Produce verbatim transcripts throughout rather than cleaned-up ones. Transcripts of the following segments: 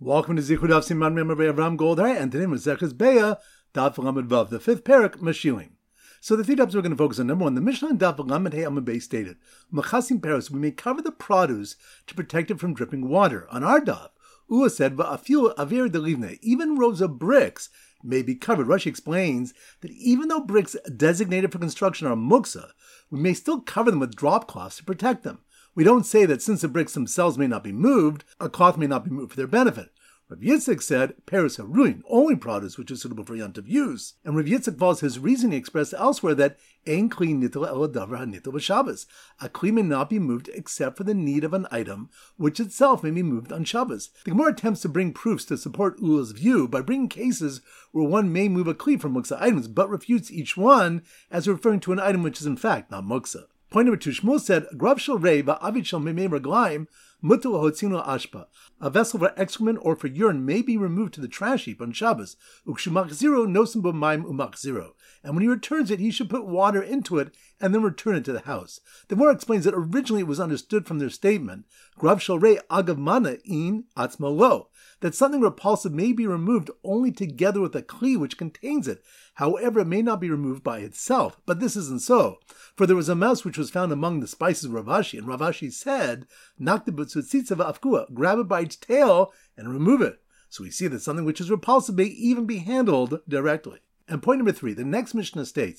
Welcome to Zichud Daf Siman Mem Rabbi Avram Goldhar, and today Maseches Beya, Daf Lamed Vav, the fifth parak, Mashilim. So the three dafs we're going to focus on. Number one, the Mishnah in Daf Lamed Hey Amud Beis stated, Mechasim Peros, we may cover the produce to protect it from dripping water. On our daf, Ula said, Va'afilu Avir Delivne, even rows of bricks may be covered. Rashi explains that even though bricks designated for construction are muksa, we may still cover them with drop cloths to protect them. We don't say that since the bricks themselves may not be moved, a cloth may not be moved for their benefit. Rav Yitzchak said, Peros haruin, only produce which is suitable for yontiv use. And Rav Yitzchak follows his reasoning expressed elsewhere that ein kli nitel el davar hanitel b'Shabbos. A kli may not be moved except for the need of an item, which itself may be moved on Shabbos. The Gemara attempts to bring proofs to support Ula's view by bringing cases where one may move a kli from muksa items, but refutes each one as referring to an item which is in fact not muksa. Point number two, Shmuel said, Grav shel rei va'avid shel memei raglaim mutu lahotzinu ashpa. A vessel for excrement or for urine may be removed to the trash heap on Shabbos. Ukshumachziro nosim b'mayim umachziro. And when he returns it, he should put water into it and then return it to the house. The Gemara explains that originally it was understood from their statement, Grav shel rei agav mana in atzmo lo, that something repulsive may be removed only together with a kli which contains it. However, it may not be removed by itself. But this isn't so. For there was a mouse which was found among the spices of Rav Ashi, and Rav Ashi said, grab it by its tail and remove it. So we see that something which is repulsive may even be handled directly. And point number three, the next Mishnah states,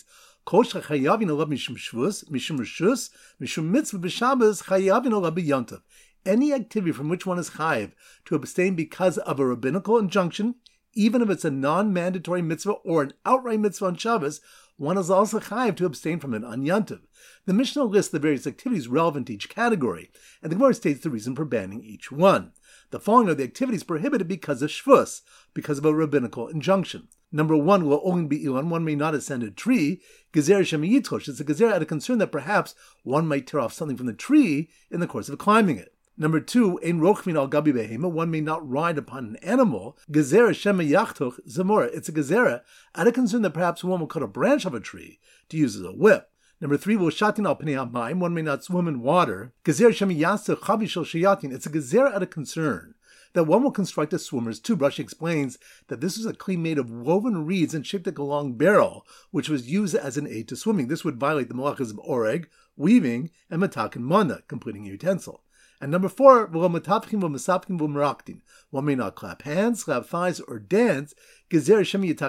any activity from which one is chayiv to abstain because of a rabbinical injunction, even if it's a non-mandatory mitzvah or an outright mitzvah on Shabbos, one is also chayiv to abstain from it on Yantiv. The Mishnah lists the various activities relevant to each category, and the Gemara states the reason for banning each one. The following are the activities prohibited because of shvus, because of a rabbinical injunction. Number one, will only be ilan, one may not ascend a tree. Gezer shem yitchosh, it's a gezer out of concern that perhaps one might tear off something from the tree in the course of climbing it. Number two, ein rochmin al gabi behema, one may not ride upon an animal. Gezerah shema yachtoch zamora, it's a gezerah out of concern that perhaps one will cut a branch of a tree to use as a whip. Number three, will shatin al pnei hamayim, one may not swim in water. Gezerah shema yaseh chavi shel shayatin, it's a gezerah out of concern that one will construct a swimmer's tube. Rashi explains that this was a kli made of woven reeds and shaped like a long barrel, which was used as an aid to swimming. This would violate the malachas of oreg, weaving, and matak and mana, completing a utensil. And number four, one may not clap hands, clap thighs, or dance. It's a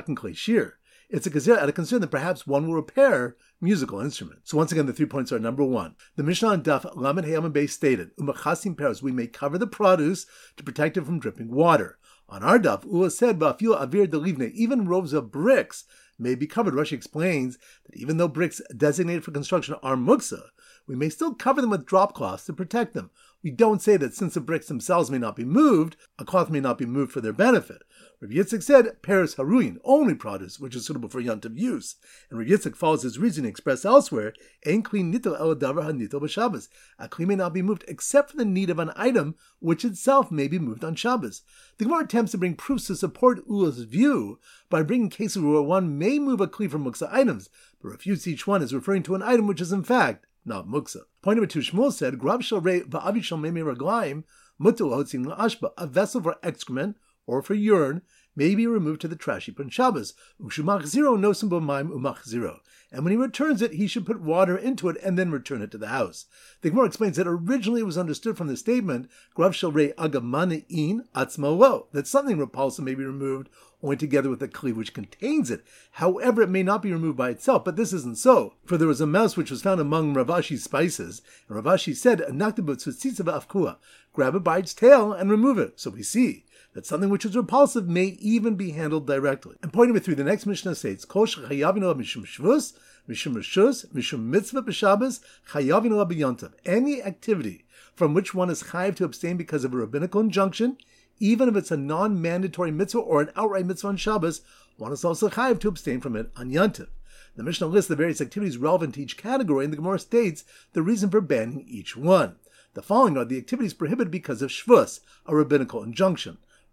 gezer out of concern that perhaps one will repair musical instruments. So once again, the three points are: number one, the Mishnah on Daf Lamed Hey Amud Beis stated, Umachasim Peros, we may cover the produce to protect it from dripping water. On our Daf, Ula said, Va'afilu Avir Delivne, even rows of bricks may be covered. Rashi explains that even though bricks designated for construction are muksa, we may still cover them with drop cloths to protect them. We don't say that since the bricks themselves may not be moved, a cloth may not be moved for their benefit. Rav Yitzchak said, Peros haruin, only produce which is suitable for yontiv use. And Rav Yitzchak follows his reasoning expressed elsewhere, ein kli nitel el davar hanitel b'Shabbos. A kli may not be moved except for the need of an item which itself may be moved on Shabbos. The Gemara attempts to bring proofs to support Ula's view by bringing cases where one may move a kli from muksa items, but refutes each one as referring to an item which is in fact not muksa. Point number two, Shmuel said, Grav shel rei va'avid shel memei raglaim mutu lahotzinu ashpa. A vessel for excrement or for urine may be removed to the trash heap on Shabbos. Ukshumachziro nosim b'mayim umachziro. And when he returns it, he should put water into it and then return it to the house. The Gemara explains that originally it was understood from the statement, Grav shel rei agav mana in atzmo lo, that something repulsive may be removed only together with a kli which contains it. However, it may not be removed by itself, but this isn't so. For there was a mouse which was found among Rav Ashi's spices, and Rav Ashi said, grab it by its tail and remove it. So we see that something which is repulsive may even be handled directly. And point number three, the next Mishnah states, mishum shvus, mishum reshus, mishum mitzvah b'Shabbos, chayavin b'yontav. Any activity from which one is chayiv to abstain because of a rabbinical injunction, even if it's a non-mandatory mitzvah or an outright mitzvah on Shabbos, one is also chayiv to abstain from it on Yantiv. The Mishnah lists the various activities relevant to each category, and the Gemara states the reason for banning each one. The following are the activities prohibited because of shvus, a rabbinical injunction.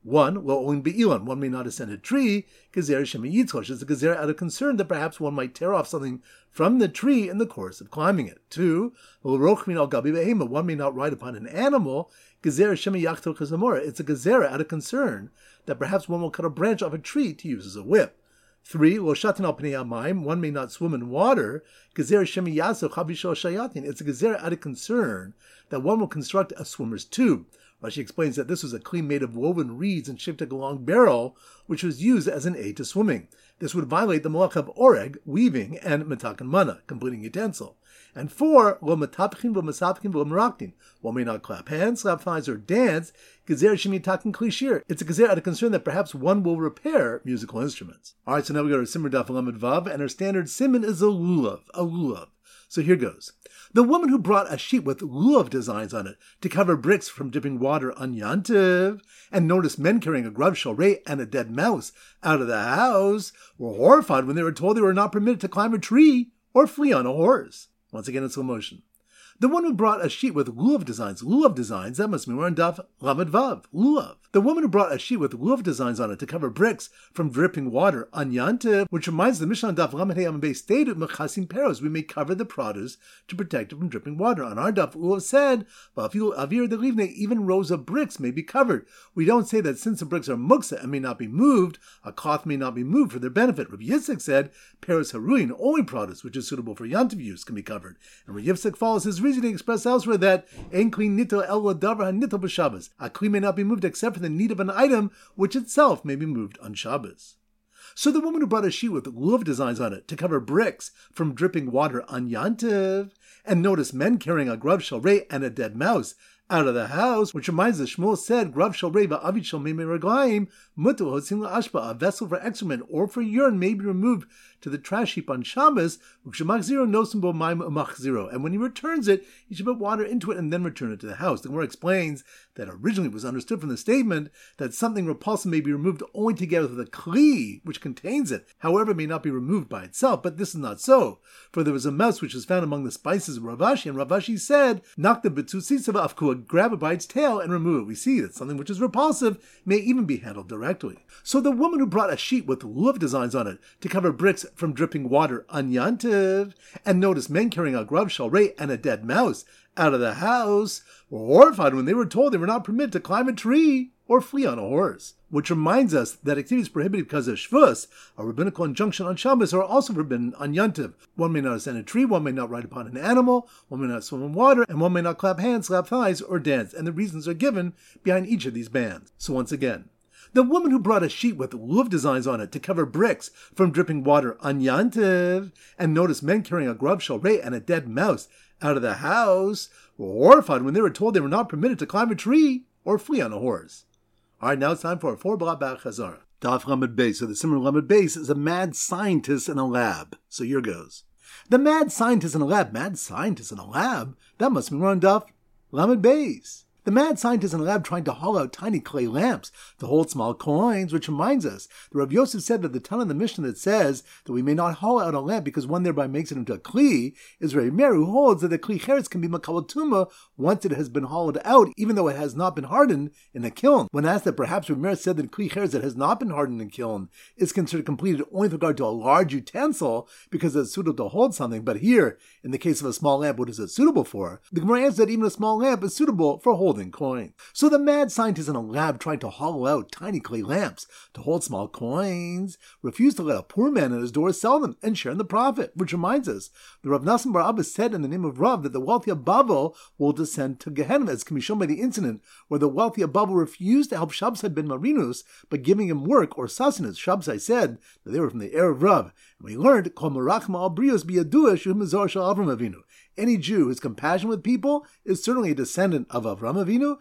One, lo olin be'ilan, one may not ascend a tree, gezer shemi yitzchosh, is a gezer out of concern that perhaps one might tear off something from the tree in the course of climbing it. Two, lo rochmin al gabi behema, one may not ride upon an animal, gezer shemi yachto chazamora, it's a gezer out of concern that perhaps one will cut a branch off a tree to use as a whip. Three, lo shatan al pnei hamayim, one may not swim in water, gezer shemi yaso chabisho shayatin, it's a gezer out of concern that one will construct a swimmer's tube. Rashi explains that this was a kli made of woven reeds and shaped like a long barrel, which was used as an aid to swimming. This would violate the malach of oreg, weaving, and metakan mana, completing utensil. And four, lo metapchin vo mesapchin vo meraktin, one may not clap hands, slap thighs, or dance, gezer shemitakin klishir. It's a gezer out of concern that perhaps one will repair musical instruments. Alright, so now we go to Simmer Daf Lamed Vav, and our standard simon is a lulav, a lulav. So here goes. The woman who brought a sheet with lulav designs on it to cover bricks from dripping water on Yantiv, and noticed men carrying a grub shalrei and a dead mouse out of the house, were horrified when they were told they were not permitted to climb a tree or flee on a horse. Once again in slow motion. The one who brought a sheet with lulav designs, lulav designs, that must mean we're on Daf Lamed Vav, lulav. The woman who brought a sheet with lulav designs on it to cover bricks from dripping water on Yantiv, which reminds the Mishnah on Daf Lamed Hey Amud Beis stated, Mechasim Peros, we may cover the produce to protect it from dripping water. On our Daf, lulav said, Avir Delivne, even rows of bricks may be covered. We don't say that since the bricks are muksa and may not be moved, a cloth may not be moved for their benefit. Rabbi Yitzchak said, Peros Haruin, only produce which is suitable for Yantiv use can be covered. And Rabbi Yitzchak follows his reasoning expressed elsewhere that ein kli nito el davar hanito b'Shabbos. A kli may not be moved except for the need of an item which itself may be moved on Shabbos. So the woman who brought a sheet with lulav designs on it to cover bricks from dripping water on Yantiv, and noticed men carrying a grub shalrei and a dead mouse out of the house, which reminds us, Shmuel said, Grub shalrei va'avid shal meimei raglaim mutu hotzim la'ashpa, a vessel for excrement or for urine may be removed to the trash heap on Shabbos, u'kshemachziro nosim bo maim u'machziro, and when he returns it, he should put water into it and then return it to the house. The Gemara explains that originally it was understood from the statement that something repulsive may be removed only together with the kli, which contains it. However, it may not be removed by itself, but this is not so. For there was a mouse which was found among the spices of Rav Ashi, and Rav Ashi said, Knock the betzutzis of afkua, grab it by its tail and remove it. We see that something which is repulsive may even be handled directly. So the woman who brought a sheet with lulav designs on it to cover bricks from dripping water on Yantiv, and noticed men carrying a grub shalrei and a dead mouse out of the house, were horrified when they were told they were not permitted to climb a tree or flee on a horse. Which reminds us that activities prohibited because of Shvus, a rabbinical injunction on Shabbos, are also forbidden on Yantiv. One may not ascend a tree, one may not ride upon an animal, one may not swim in water, and one may not clap hands, slap thighs, or dance, and the reasons are given behind each of these bans. So once again, the woman who brought a sheet with lulav designs on it to cover bricks from dripping water on Yantiv, and noticed men carrying a grub shalrei and a dead mouse out of the house, were horrified when they were told they were not permitted to climb a tree or flee on a horse. All right, now it's time for a four blah bach chazara. Daf Lamed Beis. So the Simmer Lamed Beis is a mad scientist in a lab. So here goes. The mad scientist in a lab. Mad scientist in a lab? That must mean we're on Daf Lamed Beis. The mad scientist in a lab trying to haul out tiny clay lamps to hold small coins, which reminds us, the Rav Yosef said that the Tana in the Mishnah that says that we may not haul out a lamp because one thereby makes it into a kli, is Rav Meir, who holds that the kli cheres can be makabel tuma once it has been hollowed out, even though it has not been hardened in a kiln. When asked that perhaps Rav Meir said that kli cheres that has not been hardened in a kiln is considered completed only with regard to a large utensil because it's suitable to hold something, but here, in the case of a small lamp, what is it suitable for? The Gemara answers that even a small lamp is suitable for holding coin. So the mad scientist in a lab trying to hollow out tiny clay lamps to hold small coins refused to let a poor man at his door sell them and share in the profit, which reminds us, the Rav Nassim Bar Abba said in the name of Rav that the wealthy of Babel will descend to Gehenna, as can be shown by the incident where the wealthy of Babel refused to help Shabsai ben Marinus by giving him work or sustenance. Shabsai said that they were from the heir of Rav, and we learned Kol Merachma al Brios biyadua shu mizar shel Avram Avinu. Any Jew who has compassion with people is certainly a descendant of Avram Avinu.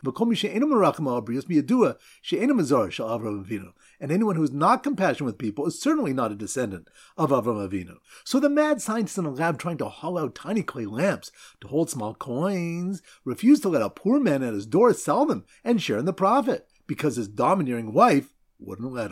And anyone who is not compassionate with people is certainly not a descendant of Avram Avinu. So the mad scientist in a lab trying to haul out tiny clay lamps to hold small coins refused to let a poor man at his door sell them and share in the profit because his domineering wife wouldn't let him.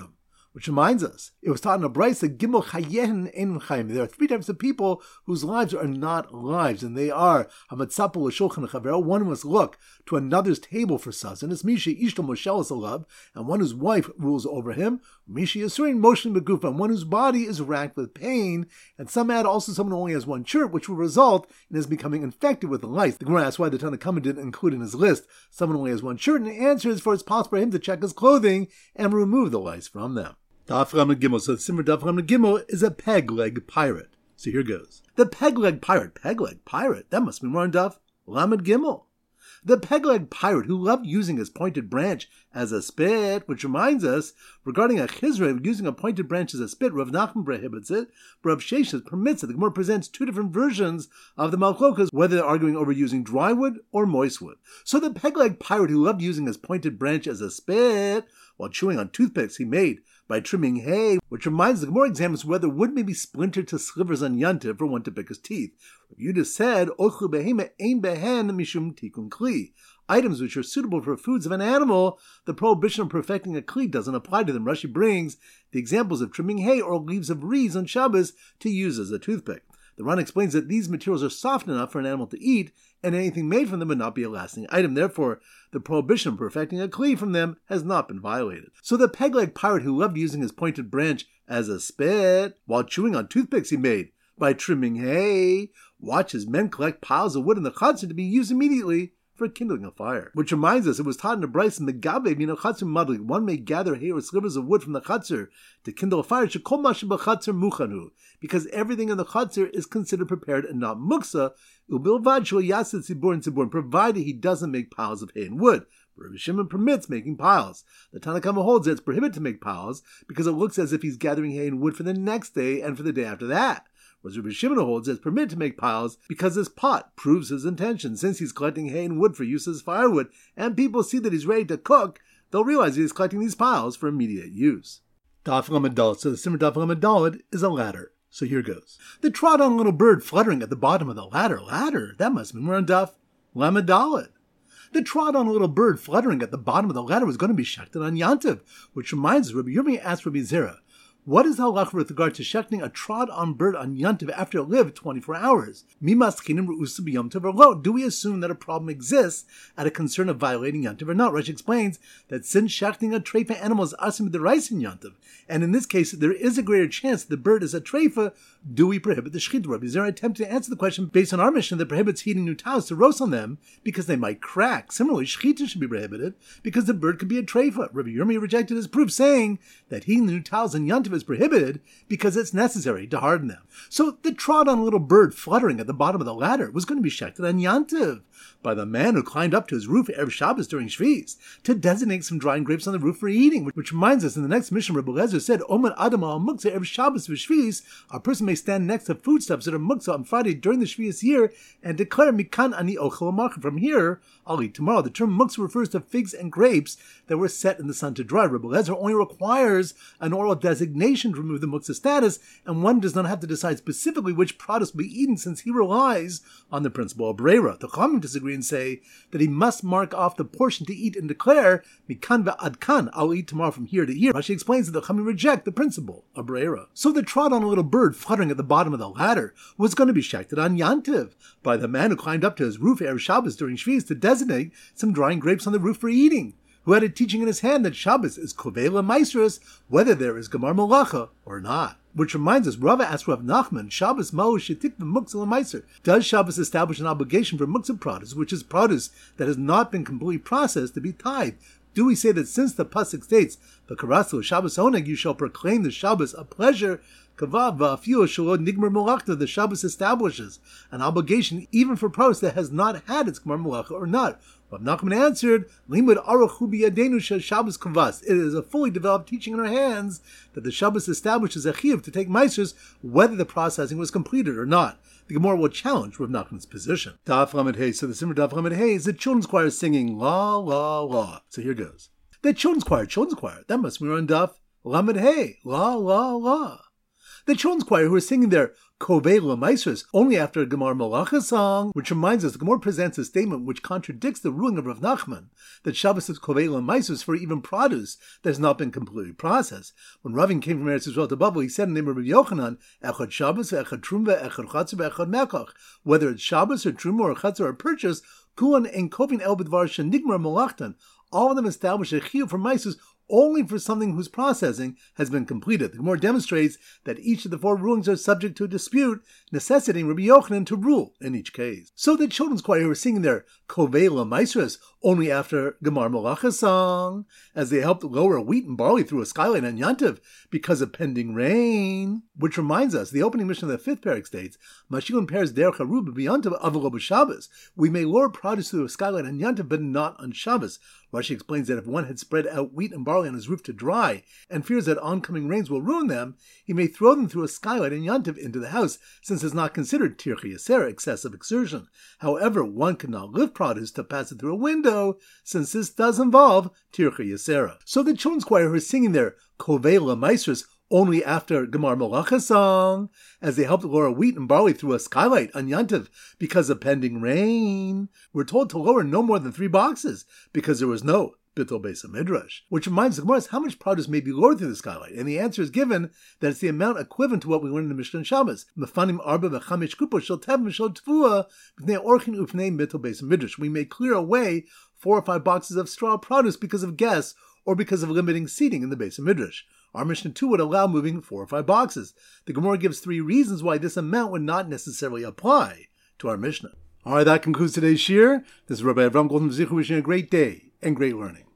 Which reminds us, it was taught in a brayso that Gimel Chayehen Ein Chayim. There are three types of people whose lives are not lives, and they are Hamatzapu L'Shulchan Chavero. One must look to another's table for sustenance. Misha Ishto Moshelas Alav, and one whose wife rules over him. Misha Yisurin Moshe Begufa, and one whose body is racked with pain. And some add also someone who only has one shirt, which will result in his becoming infected with lice. The Gemara asks why the Tanna Kama didn't include in his list someone who only has one shirt, and the answer is for it's possible for him to check his clothing and remove the lice from them. Daf Lamed Gimel. So the Simmer Daf Lamed Gimel is a peg leg pirate. So here goes. The peg leg pirate. Peg leg pirate. That must be more on Daf Lamed Gimel. The peg leg pirate who loved using his pointed branch as a spit, which reminds us, regarding a chizra using a pointed branch as a spit, Rav Nachman prohibits it, Rav Sheshes permits it. The Gemara presents two different versions of the Malchokas, whether they're arguing over using dry wood or moist wood. So the peg leg pirate who loved using his pointed branch as a spit, while chewing on toothpicks he made by trimming hay, which reminds us, the Gemara examines whether wood may be splintered to slivers on yantiv for one to pick his teeth. You just said, Ochlu behema ein behen mishum tikun kli. Items which are suitable for foods of an animal, the prohibition of perfecting a kli doesn't apply to them. Rashi brings the examples of trimming hay or leaves of reeds on Shabbos to use as a toothpick. The Ran explains that these materials are soft enough for an animal to eat, and anything made from them would not be a lasting item. Therefore, the prohibition of perfecting a kli from them has not been violated. So the peg-leg pirate who loved using his pointed branch as a spit, while chewing on toothpicks he made by trimming hay, watches men collect piles of wood in the chutzner to be used immediately for kindling a fire. Which reminds us, it was taught in the Bryce in the Gabe, you know, chutzner madlik. One may gather hay or slivers of wood from the chutzner to kindle a fire. Shekol mashe b'chutzner muchanu, because everything in the chutzner is considered prepared and not muksa. Ubilvad shel yasid tzibur and tzibur, provided he doesn't make piles of hay and wood. Rabbi Shimon permits making piles. The Tanna Kama holds that it's prohibited to make piles because it looks as if he's gathering hay and wood for the next day and for the day after that. Whereas Rabbi Shimon holds that it's permitted to make piles because this pot proves his intention. Since he's collecting hay and wood for use as firewood, and people see that he's ready to cook, they'll realize he's collecting these piles for immediate use. Daf Lamed Daled. So the Simmer Daf Lamed Daled is a ladder. So here goes. The trod-on little bird fluttering at the bottom of the ladder. Ladder? That must mean we're on Daf Lamed Daled. The trod-on little bird fluttering at the bottom of the ladder was going to be shechted on Yantiv, which reminds us, Rabbi Yirmiyah asked Rabbi Zera, what is the halacha with regard to shechting a trod-on bird on Yantiv after it lived twenty-four hours? Do we assume that a problem exists at a concern of violating Yantiv or not? Rashi explains that since shechting a treifa animal is asim d'oraisa in Yantiv, and in this case there is a greater chance that the bird is a treifa, do we prohibit the shechita? Rabbi Zera attempted to answer the question based on our mission that prohibits heating new towels to roast on them because they might crack. Similarly, shechita should be prohibited because the bird could be a treifa. Rabbi Yirmiyah rejected his proof, saying that heating the new towels in Yantiv is prohibited because it's necessary to harden them. So the trod-on little bird fluttering at the bottom of the ladder was going to be shechted on Yantiv by the man who climbed up to his roof Erev Shabbos during Shvi'is to designate some drying grapes on the roof for eating. Which reminds us, in the next mission, Rebbe Lezer said, Omer Adam al Muktzah Erev Shabbos v'Shvi'is, a person may stand next to foodstuffs that are Muktzah on Friday during the Shvi'is year and declare, Mikan ani ochel ha'machar, from here I'll eat tomorrow. The term Muktzah refers to figs and grapes that were set in the sun to dry. Rebbe Lezer only requires an oral designation to remove the Muktzah status, and one does not have to decide specifically which products will be eaten since he relies on the principle of Breira. The Chachamim disagree and say that he must mark off the portion to eat and declare, Mikan va'adkan, I'll eat tomorrow from here to here. Rashi explains that the Chachamim reject the principle of Breira. So the trod-on little bird fluttering at the bottom of the ladder was going to be shechted on Yantiv by the man who climbed up to his roof Erev Shabbos during Shvi'is to designate some drying grapes on the roof for eating, who had a teaching in his hand that Shabbos is kovela maestros, whether there is gemar malacha or not. Which reminds us, Rava asked Rav Nachman, Shabbos ma'u shetik v'muktzah l'maiser. Does Shabbos establish an obligation for muktzah produce, which is produce that has not been completely processed, to be tithed? Do we say that since the pasuk states, "V'karasu Shabbos oneg," you shall proclaim the Shabbos a pleasure, kavav va'afiu shelo nigmar malachta, the Shabbos establishes an obligation even for produce that has not had its gemar malacha or not? Rav Nachman answered, Limud aruchu biyadenu shel Shabbos kavas. It is a fully developed teaching in our hands that the Shabbos establishes a chiyuv to take meisers whether the processing was completed or not. The Gemara will challenge Rav Nachman's position. Daf Lamed Hey. So the Simmer Daf Lamed Hey is the children's choir singing la la la. So here goes. The children's choir, children's choir. That must be on Daf Lamed Hey. La la la. The children's choir who are singing their Kovei L'Maisros only after a Gemar Malacha song, which reminds us the Gemara presents a statement which contradicts the ruling of Rav Nachman that Shabbos is Kovei L'Maisros for even produce that has not been completely processed. When Ravin came from Eretz Yisrael to Babel, he said in the name of Rabbi Yochanan, Echad Shabbos, Echad Trumva, Echad Chatzor, Echad Mekach. Whether it's Shabbos or Trumah or Chatzor or purchase, Kulan and Kovin El B'dvar Shenigmar Malachtan, all of them establish a chiyuv for Maisus only for something whose processing has been completed. The Gemara demonstrates that each of the four rulings are subject to a dispute, necessitating Rabbi Yochanan to rule in each case. So the children's choir were singing their Kovei L'Maisros only after Gemar Malacha song, as they helped lower wheat and barley through a skylight on Yantiv because of pending rain. Which reminds us, the opening mission of the fifth parak states, Mashilin pairs derech harub b'yantiv avalo b'Shabbos. We may lower produce through a skylight on Yantiv, but not on Shabbos. Rashi explains that if one had spread out wheat and barley on his roof to dry, and fears that oncoming rains will ruin them, he may throw them through a skylight in Yantiv into the house, since it's not considered tirchi yasera, excessive exertion. However, one cannot lift produce to pass it through a window, since this does involve tirchi yasera. So the children's choir who is singing their Kovei L'Maisros only after Gemar Malacha song, as they helped lower wheat and barley through a skylight on Yantiv because of pending rain. We're told to lower no more than three boxes because there was no Bittul Beis Midrash, which reminds the Gemara how much produce may be lowered through the skylight, and the answer is given that it's the amount equivalent to what we learned in the Mishnah and Shabbos. Mefanim arba v'chamish kupos shel tev v'shel tvua b'nei orchin ufnei Bittul Beis Midrash. We may clear away four or five boxes of straw produce because of guests or because of limiting seating in the Beis Midrash. Our Mishnah too would allow moving four or five boxes. The Gemara gives three reasons why this amount would not necessarily apply to our Mishnah. All right, that concludes today's shir. This is Rabbi Avram Goldman Zichu wishing you a great day and great learning.